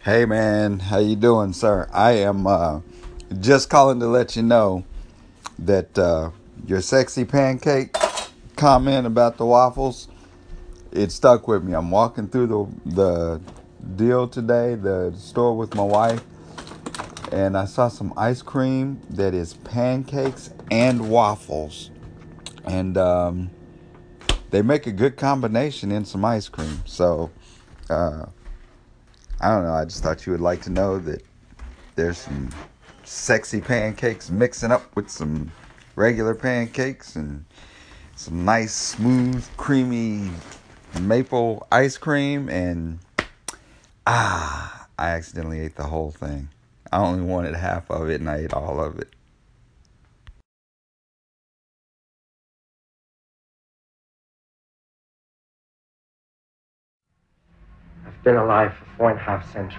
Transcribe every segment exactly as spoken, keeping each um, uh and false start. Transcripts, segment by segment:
Hey man, how you doing, sir? I am uh, just calling to let you know that uh, your sexy pancake comment about the waffles, it stuck with me. I'm walking through the the deal today, the store with my wife, and I saw some ice cream that is pancakes and waffles, and um, they make a good combination in some ice cream. So uh, I don't know. I just thought you would like to know that there's some sexy pancakes mixing up with some regular pancakes and some nice, smooth, creamy maple ice cream. And ah, I accidentally ate the whole thing. I only wanted half of it and I ate all of it. I've been alive for four and a half centuries.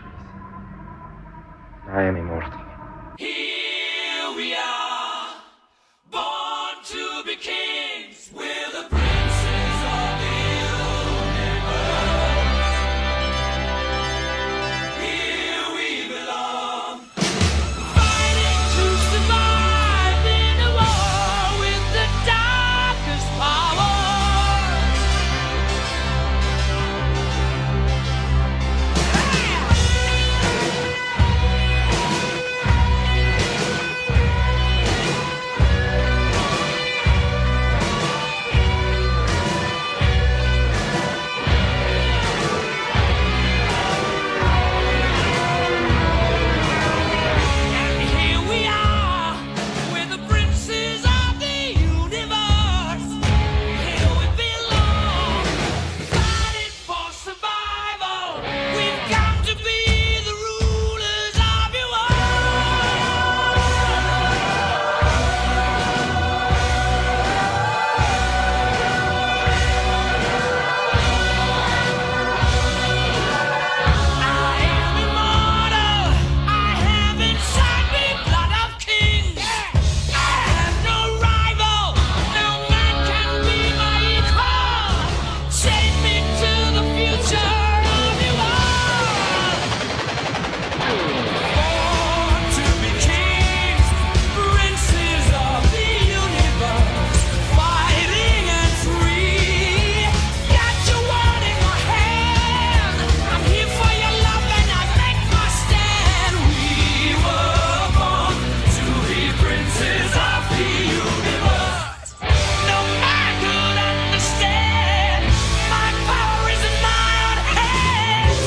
I am immortal. Here we are, born to be kings. We're the princes of the universe. Here we belong, fighting to survive in a war with the darkest power. And here we are, we're the princes of the universe. Here we belong, fighting for survival. We've got to be the rulers of your world. I am immortal. I have inside me blood of kings. I have no rival. No man can be my equal. Take me to the future of your world. Born to be kings, princes of the universe, fighting and free. Got your world in my hand. I'm here for your love and I make my stand. We were born to be princes of the universe. No man could understand. My power is in my own hands.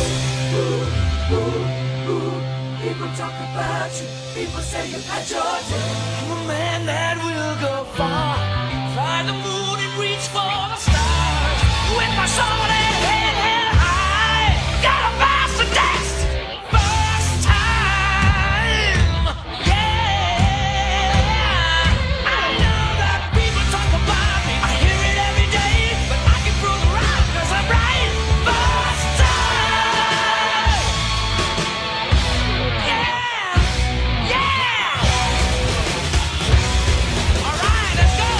People talk about you. People say you've had your day. I'm a man that will go far. Fly the moon and reach for the stars. With my sword and head held high. Got a pass the test. First time. Yeah. I know that people talk about me. I hear it every day. But I can prove it right 'cause I'm right. First time. Yeah, yeah. All right, let's go.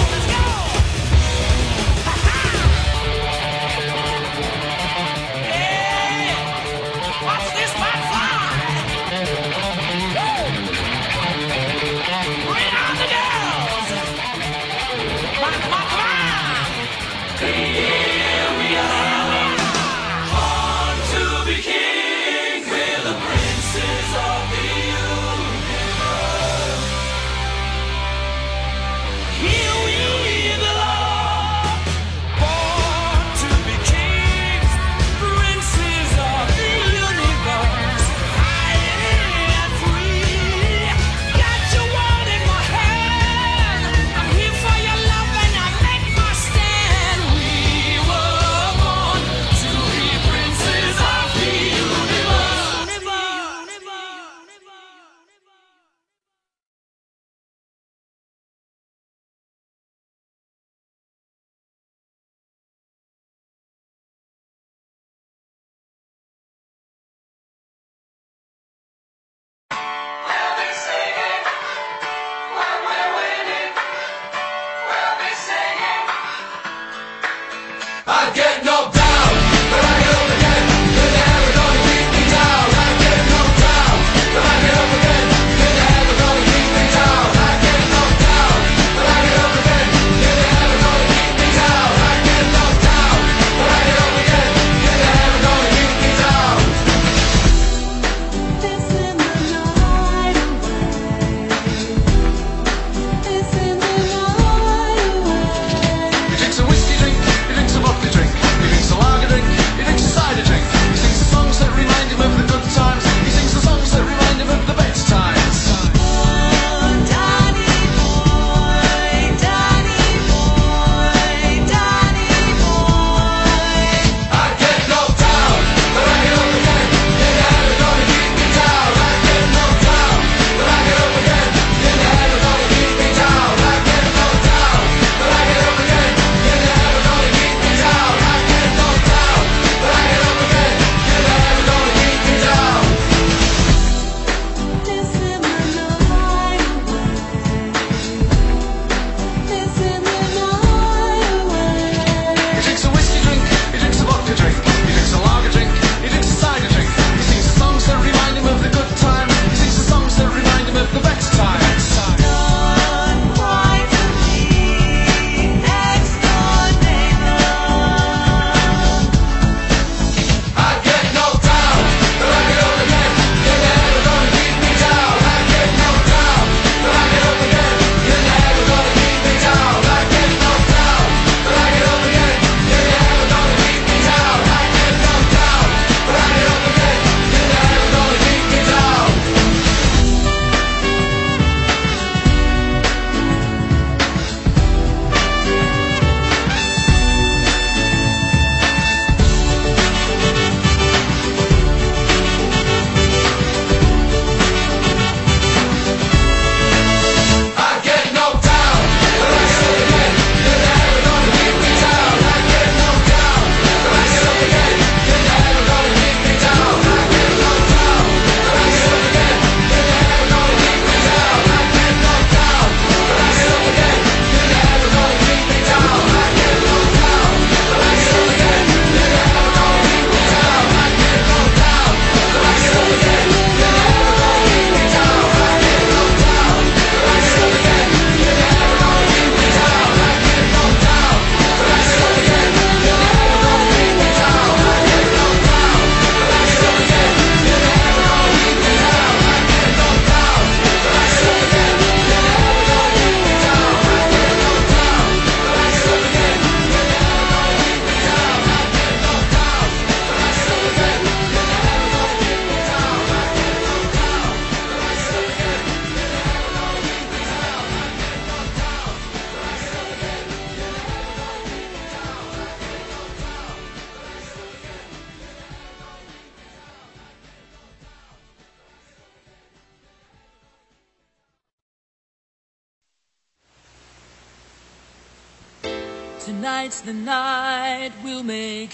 Tonight's the night we'll make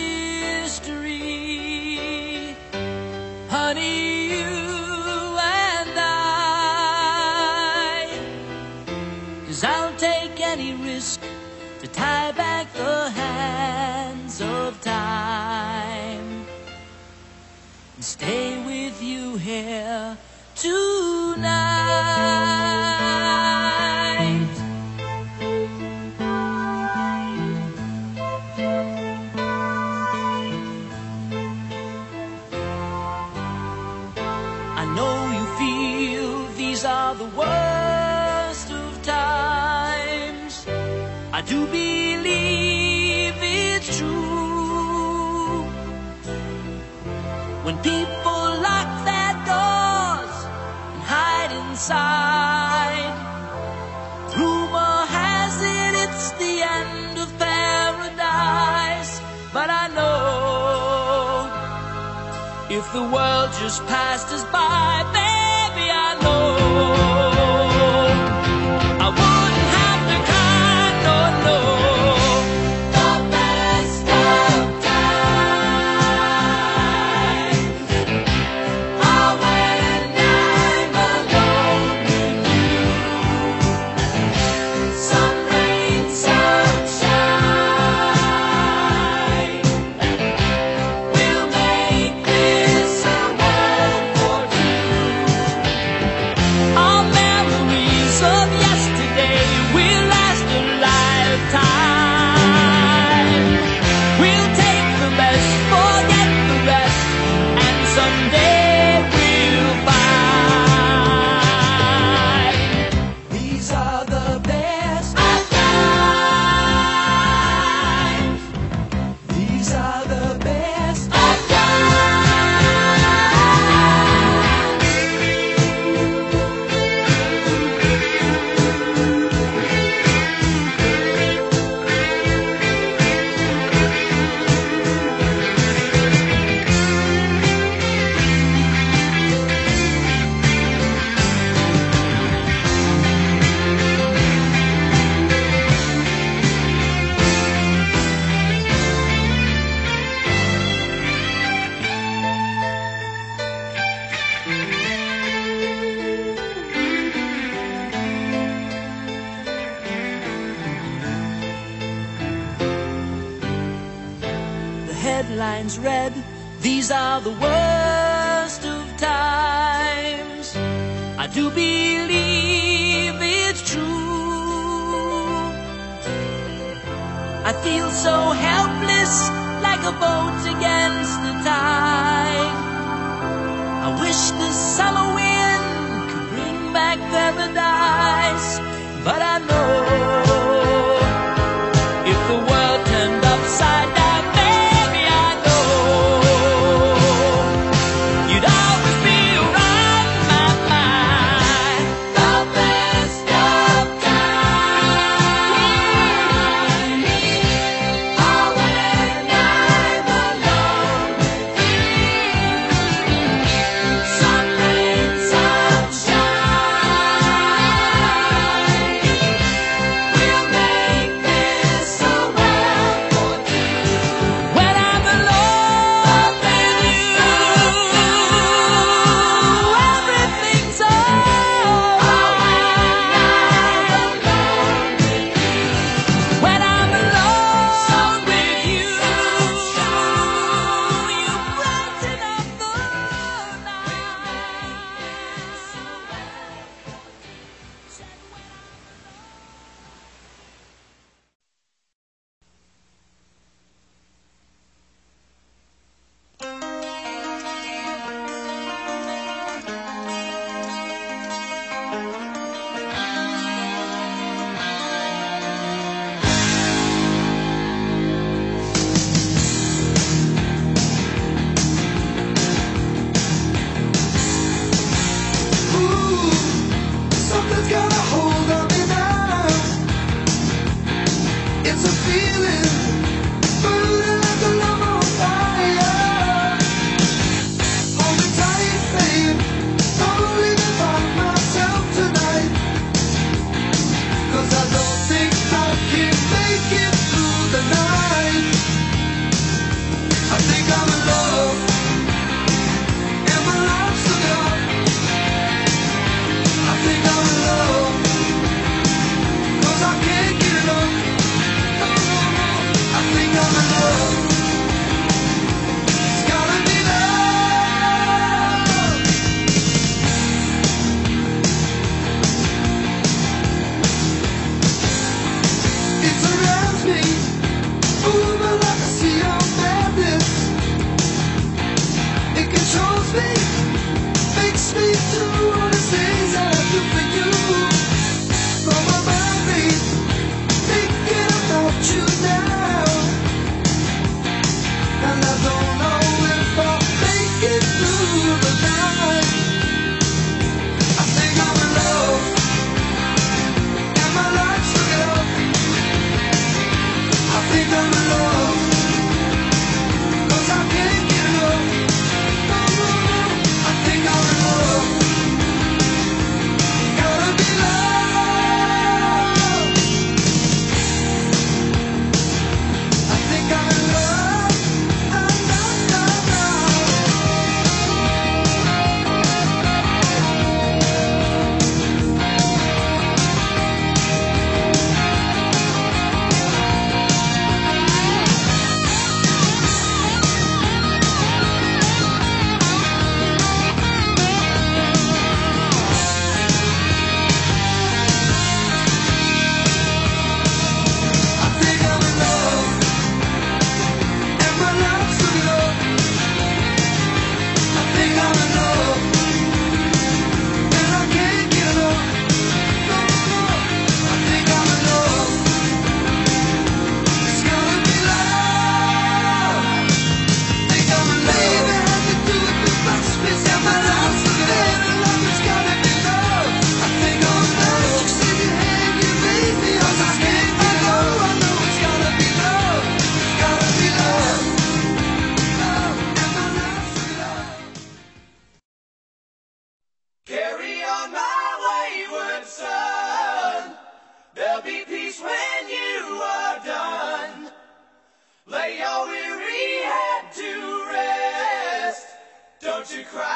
history. Honey, you and I. 'Cause I'll take any risk to tie back the hands of time and stay with you here tonight. I know you feel these are the worst of times. I do believe it's true. When people lock their doors and hide inside, rumor has it it's the end of paradise. But I know if the world just passed us by, baby, I know I wouldn't have to cry, no, no. The best of times are when I'm alone with you. Some rain, some shine, we'll make this a world for two. Our memories of yesterday will last a lifetime. We'll take the best, forget the rest, and someday we'll find these are the best of times. These are the best of The headlines read, these are the worst of times. I do believe it's true. I feel so helpless, like a boat against the tide. I wish the summer wind could bring back paradise. But I know if the world turned upside down, baby, I know you'd always be around my mind. The best of times are when I'm alone with you. Some rain, some shine,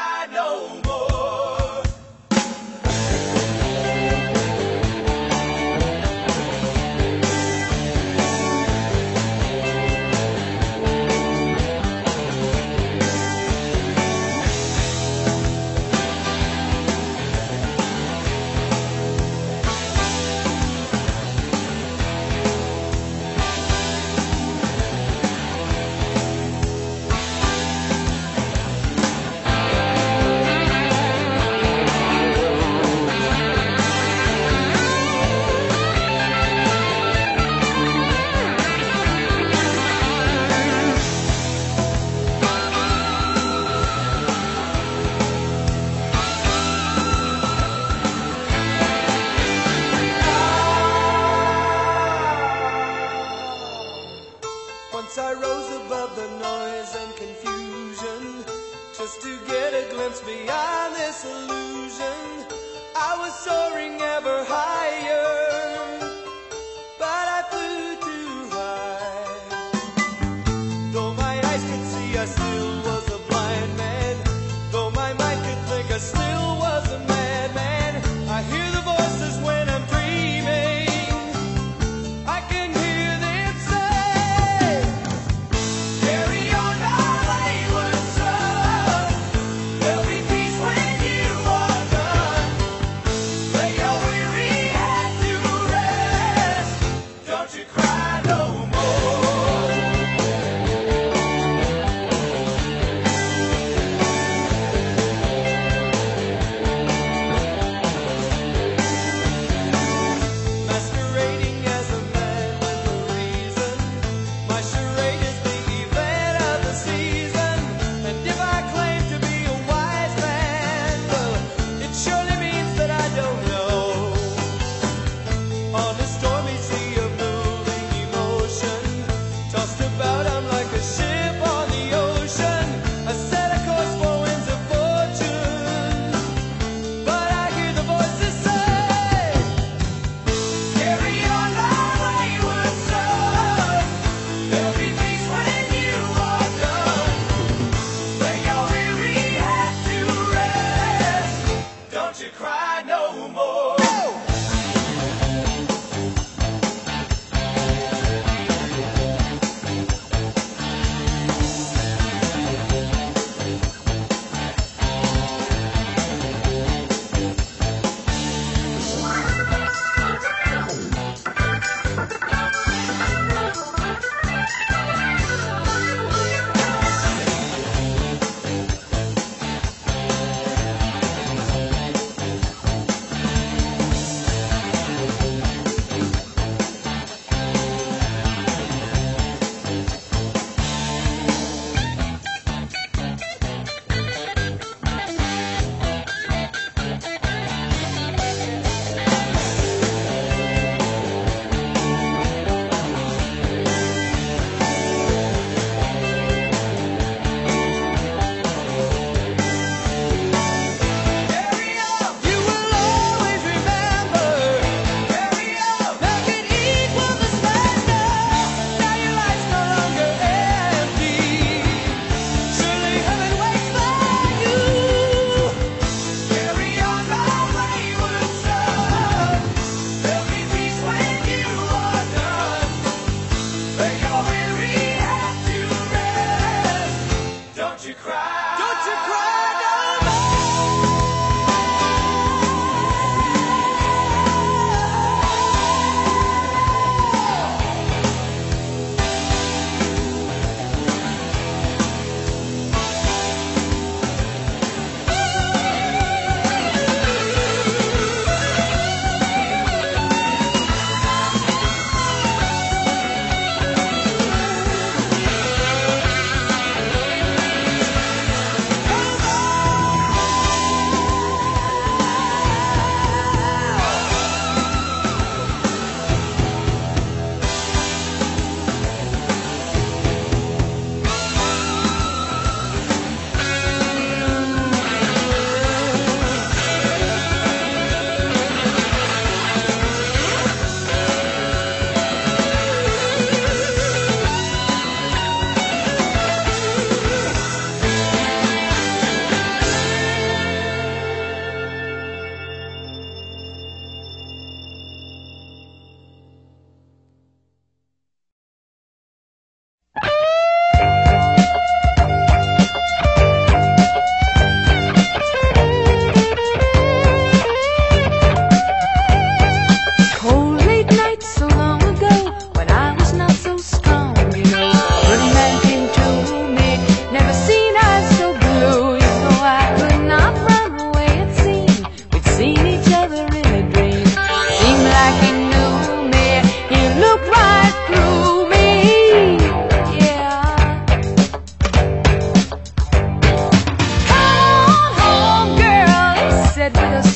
ride no more. Once I rose above the noise and confusion, just to get a glimpse beyond this illusion. I was soaring ever higher, but I flew too high. Though my eyes could see, I still was a blind man. Though my mind could think, I still was a madman. I hear the voices when I'm dreaming. I can hear them say, carry on, my wayward son. There'll be peace when you are done. Lay your weary head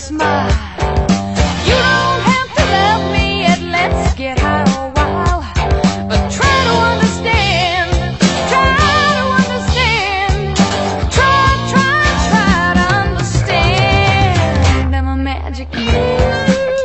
smile. You don't have to love me yet, let's get high a while. But try to understand, try to understand. Try, try, try to understand. I'm a magic man.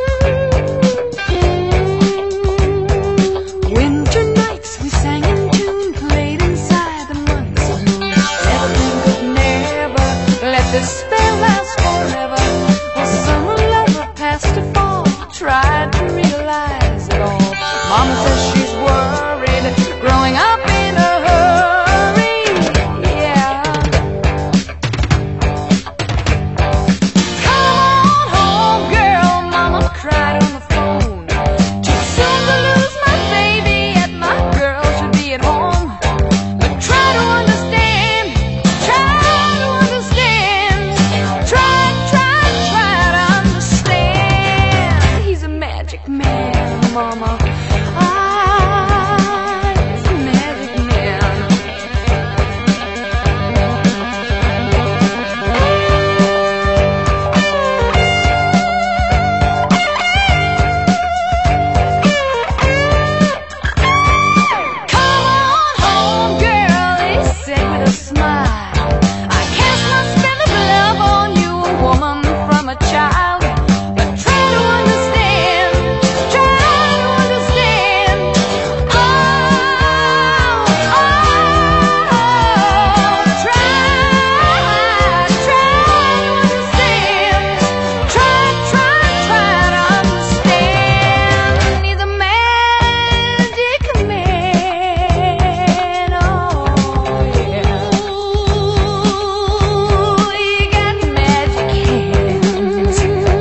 Winter nights we sang in tune, played inside the month sun. Everything could never let this spell last forever. Well, summer lover passed to fall, tried to realize it all. Mama says she's worried, growing up in a hurry. Yeah. Come on home, girl, Mama cried on the phone. Too soon to lose my baby, yet my girl should be at home. But try to understand, try to understand. Try, try, try to understand. He's a magic man, Mama. Ah, he's a magic man. Come on home, girl, he said with a smile. I cast my spell of love on you, a woman from a child. But try to understand, try to understand. Oh, oh, try, try to understand. Try, try, try to understand. He's a magic man. Oh, yeah. Ooh, he got magic hands.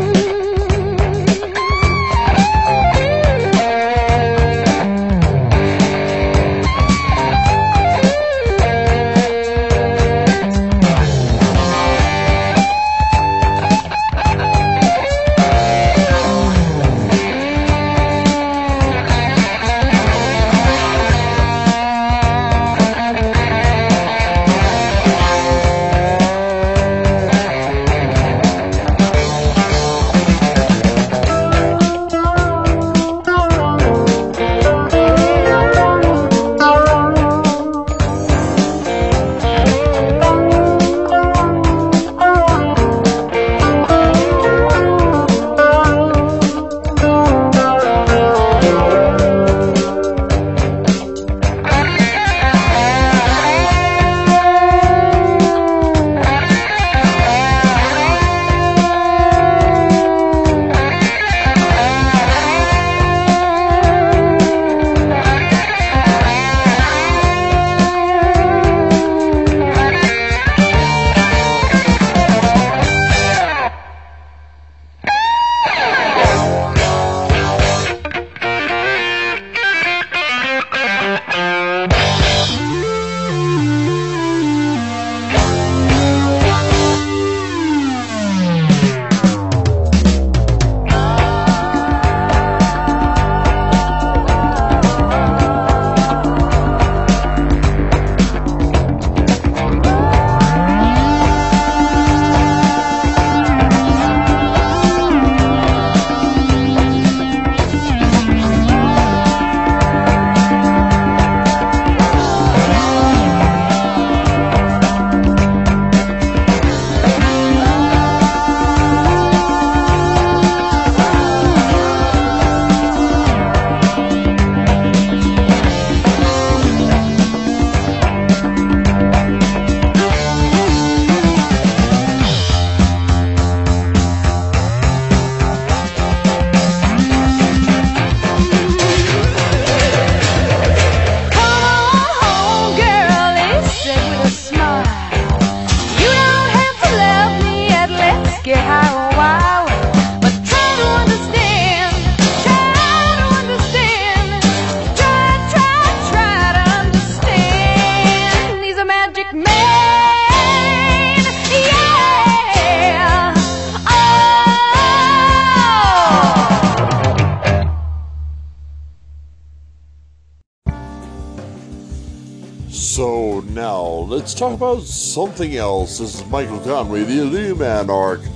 So now, let's talk about something else. This is Michael Conway, the Illuminarch,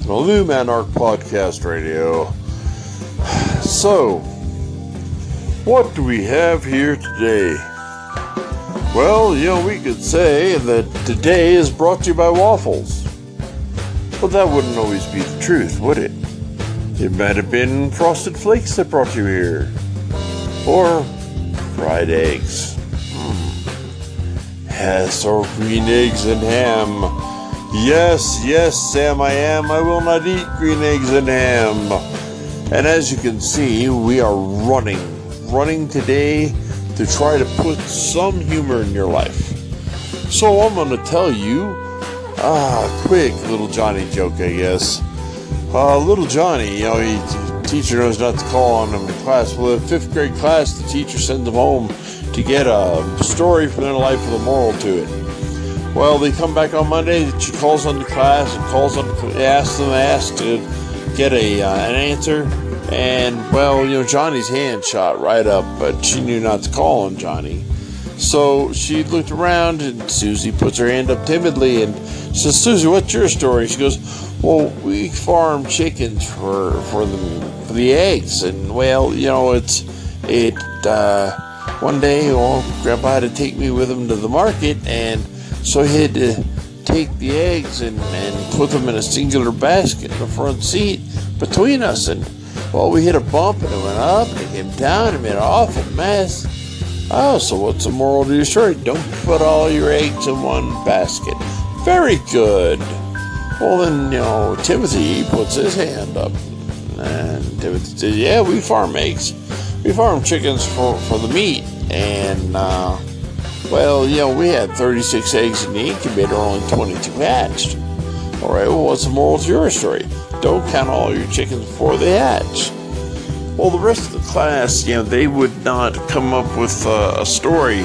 and Illuminarch Podcast Radio. So, what do we have here today? Well, you know, we could say that today is brought to you by waffles. But that wouldn't always be the truth, would it? It might have been Frosted Flakes that brought you here. Or fried eggs. Mm. Yes, or green eggs and ham. Yes, yes, Sam, I am. I will not eat green eggs and ham. And as you can see, we are running. Running today to try to put some humor in your life. So I'm going to tell you Ah, quick little Johnny joke, I guess. Uh, little Johnny, you know, he, the teacher knows not to call on him in class. Well, in fifth grade class, the teacher sends him home to get a story from their life with a moral to it. Well, they come back on Monday. She calls on the class and calls on, asks them, asks to get a uh, an answer. And well, you know, Johnny's hand shot right up, but she knew not to call on Johnny. So she looked around, and Susie puts her hand up timidly and says, "Susie, what's your story?" She goes, "Well, we farm chickens for for the for the eggs, and well, you know, it's it. Uh, one day, well, Grandpa had to take me with him to the market, and so he had to take the eggs and and put them in a singular basket in the front seat between us, and well, we hit a bump, and it went up, and it came down, and made an awful mess." "Oh, so what's the moral to your story?" "Don't put all your eggs in one basket." "Very good." Well, then, you know, Timothy puts his hand up. And Timothy says, "Yeah, we farm eggs. We farm chickens for, for the meat." And, uh, well, you know, we had thirty-six eggs in the incubator, only twenty-two hatched. All right, well, what's the moral to your story? Don't count all your chickens before they hatch. Well, the rest of the class, you know, they would not come up with uh, a story.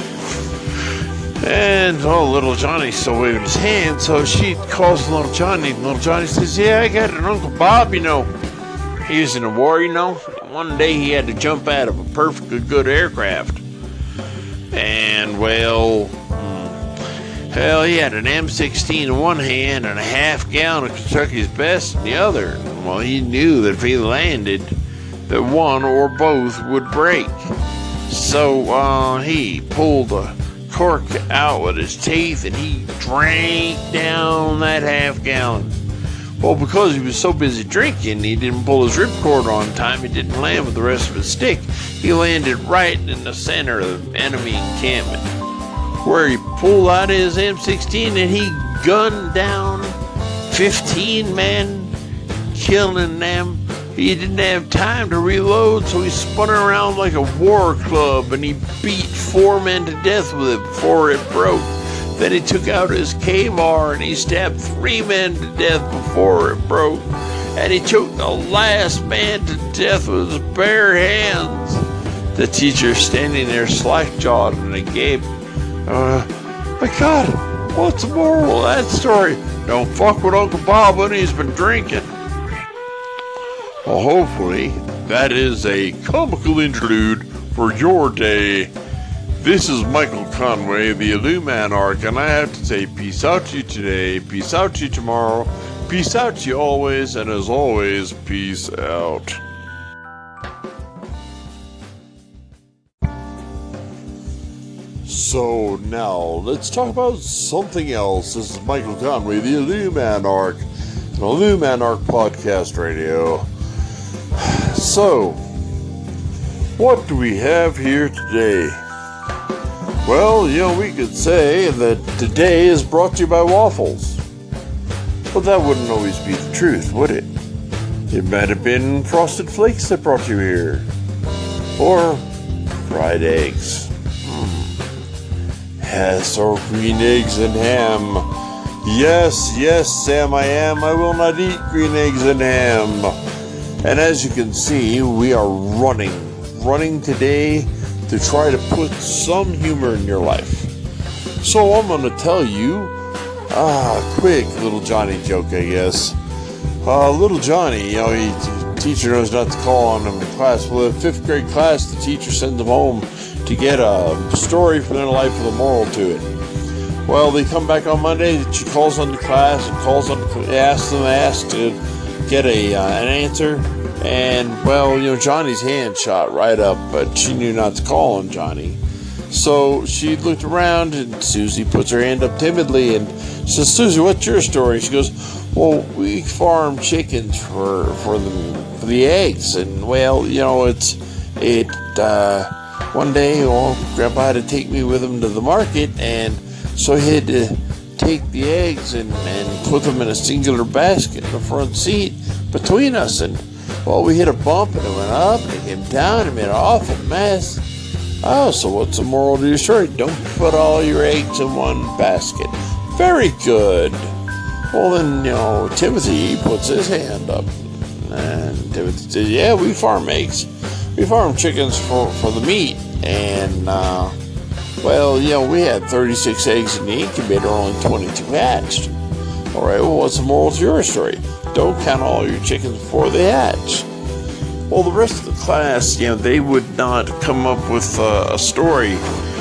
And, oh, little Johnny's still waving his hand, so she calls little Johnny, and little Johnny says, "Yeah, I got an Uncle Bob, you know. He was in the war, you know. One day he had to jump out of a perfectly good aircraft. And, well, hell, he had an M sixteen in one hand and a half gallon of Kentucky's Best in the other. Well, he knew that if he landed, that one or both would break. So uh, he pulled the cork out with his teeth and he drank down that half gallon. Well, because he was so busy drinking, he didn't pull his ripcord on time. He didn't land with the rest of his stick. He landed right in the center of the enemy encampment, where he pulled out his M sixteen and he gunned down fifteen men, killing them. He didn't have time to reload, so he spun around like a war club, and he beat four men to death with it before it broke. Then he took out his K-bar, and he stabbed three men to death before it broke. And he choked the last man to death with his bare hands. The teacher standing there slack-jawed and agape. Uh, my God, what's the moral of that story? Don't fuck with Uncle Bob when he's been drinking. Well, hopefully, that is a comical interlude for your day. This is Michael Conway, the Illuminarch, and I have to say peace out to you today, peace out to you tomorrow, peace out to you always, and as always, peace out. So now, let's talk about something else. This is Michael Conway, the Illuminarch, an Illuminarch Podcast Radio. So, what do we have here today? Well, you know, we could say that today is brought to you by waffles. But that wouldn't always be the truth, would it? It might have been Frosted Flakes that brought you here. Or fried eggs. Mm. Yes, or green eggs and ham. Yes, yes, Sam, I am. I will not eat green eggs and ham. And as you can see, we are running, running today to try to put some humor in your life. So I'm going to tell you, ah, quick little Johnny joke, I guess. Uh, little Johnny, you know, he, the teacher knows not to call on him in class. Well, in fifth grade class, the teacher sends him home to get a story from their life with a moral to it. well, they come back on Monday. She calls on the class and calls on, asks them, asks to get a uh, an answer. And, well, you know, Johnny's hand shot right up, but she knew not to call on Johnny. So she looked around, and Susie puts her hand up timidly and says, Susie, what's your story? She goes, well, we farm chickens for for the for the eggs, and, well, you know, it's it. Uh, one day, well, Grandpa had to take me with him to the market, and so he had to take the eggs and, and put them in a singular basket in the front seat between us, and, well, we hit a bump, and it went up, and it came down, and made an awful mess. Oh, so what's the moral to your story? Don't put all your eggs in one basket. Very good. Well, then, you know, Timothy, he puts his hand up. And Timothy says, yeah, we farm eggs. We farm chickens for, for the meat. And, uh, well, you know, we had thirty-six eggs in the incubator, only twenty-two hatched. All right, well, what's the moral to your story? Don't count all your chickens before they hatch. Well, the rest of the class, you know, they would not come up with uh, a story.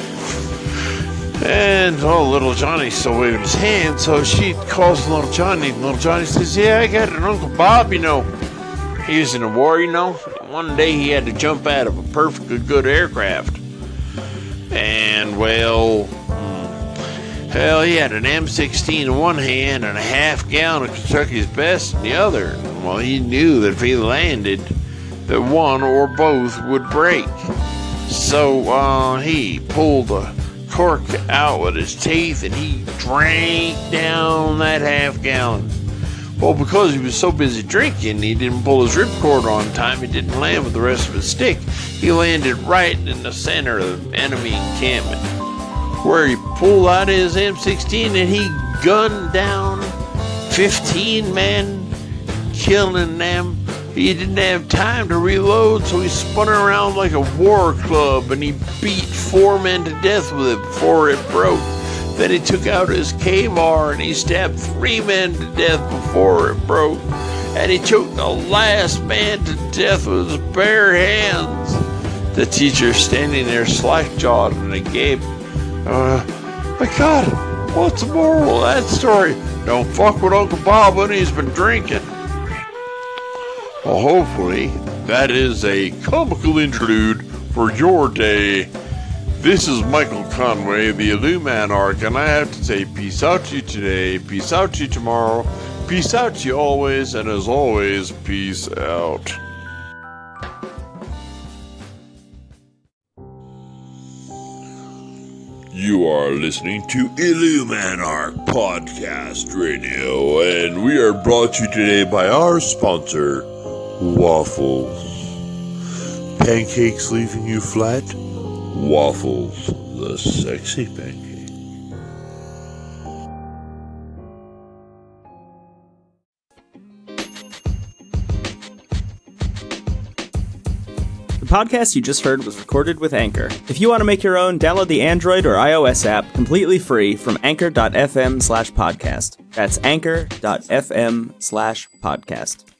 And, oh, little Johnny's still waving his hand, so she calls little Johnny, and little Johnny says, yeah, I got an Uncle Bob, you know. He was in the war, you know. One day he had to jump out of a perfectly good aircraft. And, well, hell, he had an M sixteen in one hand and a half gallon of Kentucky's Best in the other. Well, he knew that if he landed, that one or both would break. So uh, he pulled the cork out with his teeth and he drank down that half gallon. Well, because he was so busy drinking, he didn't pull his ripcord on time. He didn't land with the rest of his stick. He landed right in the center of the enemy encampment, where he pulled out his M sixteen and he gunned down fifteen men, killing them. He didn't have time to reload, so he spun around like a war club, and he beat four men to death with it before it broke. Then he took out his K-bar, and he stabbed three men to death before it broke. And he choked the last man to death with his bare hands. The teacher standing there slack-jawed and agape. Uh, my God, what's the moral of that story? Don't fuck with Uncle Bob when he's been drinking. Well, hopefully, that is a comical interlude for your day. This is Michael Conway, the Illumanarch, and I have to say peace out to you today, peace out to you tomorrow, peace out to you always, and as always, peace out. You are listening to Illumanarch Podcast Radio, and we are brought to you today by our sponsor, Waffles. Pancakes leaving you flat? Waffles, the sexy pancake. The podcast you just heard was recorded with Anchor. If you want to make your own, download the Android or iOS app completely free from anchor.fm slash podcast. That's anchor.fm slash podcast.